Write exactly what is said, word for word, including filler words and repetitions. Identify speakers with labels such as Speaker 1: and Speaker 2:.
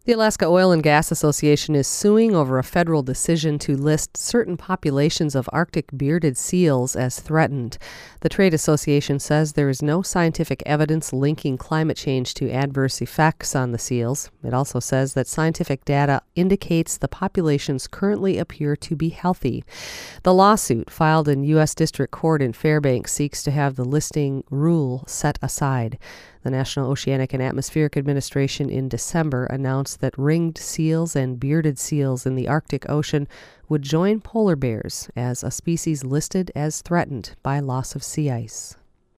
Speaker 1: The Alaska Oil and Gas Association is suing over a federal decision to list certain populations of Arctic bearded seals as threatened. The trade association says there is no scientific evidence linking climate change to adverse effects on the seals. It also says that scientific data indicates the populations currently appear to be healthy. The lawsuit, filed in U S District Court in Fairbanks, seeks to have the listing rule set aside. The National Oceanic and Atmospheric Administration in December announced that ringed seals and bearded seals in the Arctic Ocean would join polar bears as a species listed as threatened by loss of sea ice.